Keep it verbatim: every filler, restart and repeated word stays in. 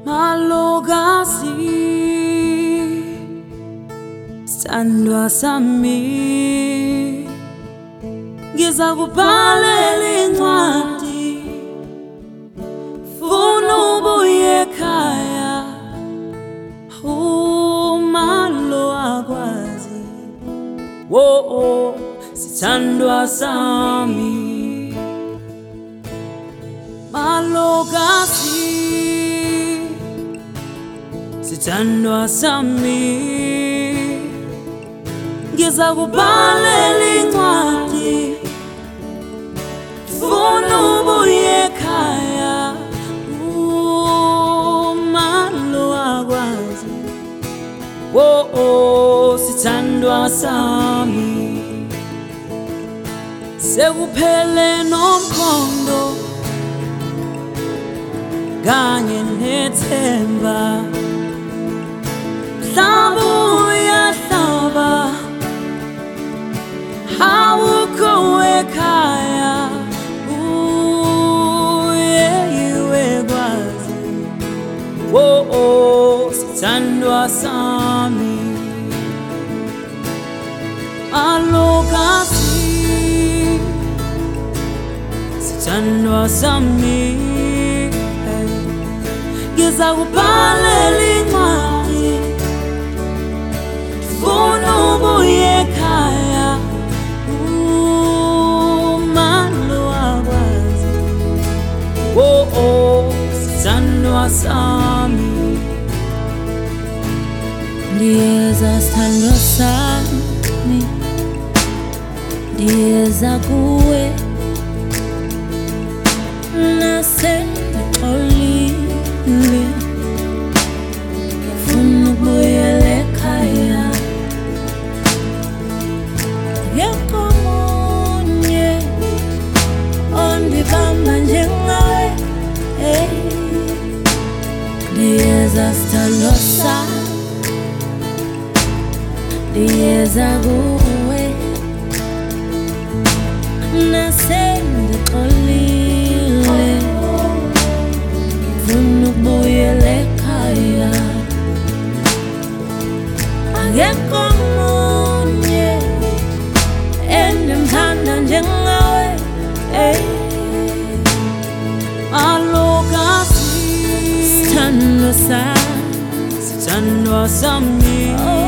Malokazi sithandwa sami ngizakubhalela incwadi funa ubuye ekhaya uma lo akwazi wo sithandwa sami Malokazi sithandwa sami ngizakubhalela incwadi funa ubuye ekhaya uma lo akwazi wo sithandwa sami sekuphele nomkhondo kanye nethemba mhlaba uyahlaba awukho ekhaya uyeyiwe kwazi wo sithandwa sami Malokazi sithandwa sami ngizakubhalela incwadi funa ubuye ekhaya uma lo akwazi wo sithandwa sami Ndiyeza sithandwa sami ndiyeza kuwe nasendixolile ngifuna ukubuyela ekhaya akekho omunye ondibamba njengawe hey. Ndiyeza sithandwa sami ndiyeza kuwe nasendixolile ngifuna ukubuyela ekhaya akekho omunye endimthanda njengawe hey. Malokazi sithandwa sami sithandwa sami